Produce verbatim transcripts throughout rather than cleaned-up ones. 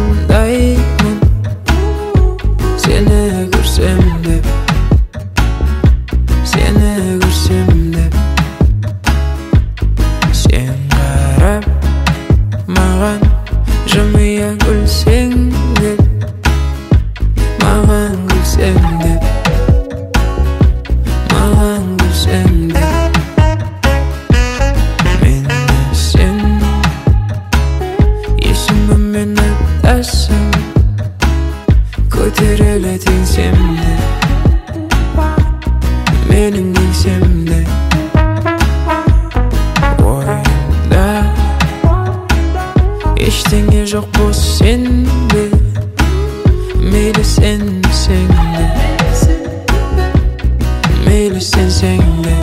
армандаймын сені көрсем деп, сені көрсем деп. Сен қарап маған жымия күлсең деп, маған күлсең деп, маған күлсең деп. Мені сен есіміммен атасың, көтеріле теңсем де, менің еңсем де. Ойымда ештеңе жоқ бос сенде, мейлі сенсең де, мейлі сенсең де.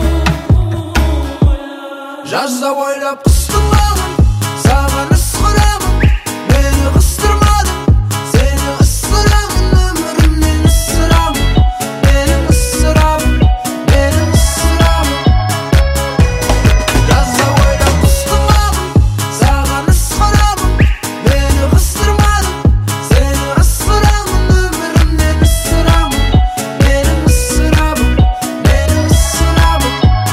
Жазда ойлап қыстың маған, саған ысқырамын, мені қыстырмадың, сені ысырамын, өмірімнен ысырамын, менің ысырамын, менің ысырамын. Жазда ойлап қыстың маған, саған ысқырамын, мені қыстырмадың, сені ысырамын, өмірімнен ысырамын, менің ысырамын, менің ысырамын.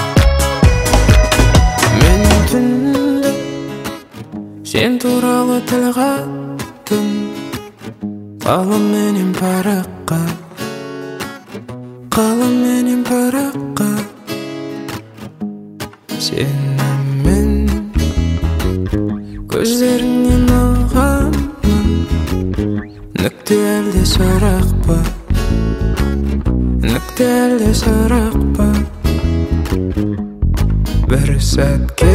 Мен түнде сен туралы тіл қаттым, қаламменен параққа, қаламменен параққа. Сені мен көздеріңнен ұғамын, нүкте әлде сұрақ па, нүкте әлде сұрақ па. Бір сәтке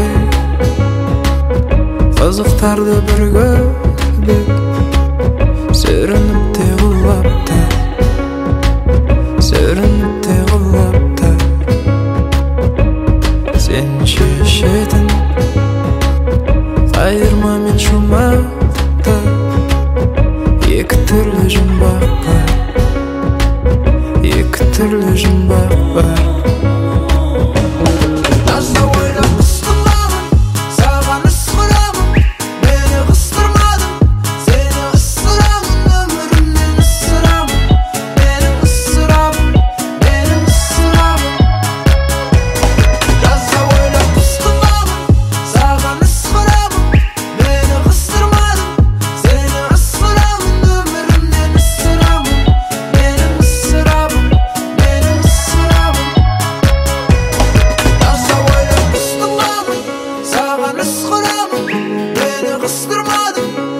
қызықтарды бір көрдік, сүрініп те құлап та, сүрініп те құлап та. Сен шешетін қайырма мен шумақта, екі түрлі жұмбақ бар, екі түрлі жұмбақ бар. Жазда ойлап қыстың маған, саған ысқырамын, мені қыстырмадың, сені ысырамын, өмірімнен ысырамын, менің ысырамын, менің ысырамын. Жазда ойлап қыстың маған, саған ысқырамын, мені қыстырмадың, сені ысырамын, өмірімнен ысырамын, менің ысырамын, менің ысырамын. Жазда ойлап қыстың маған, саған ысқырамын, мені қыстырмадың,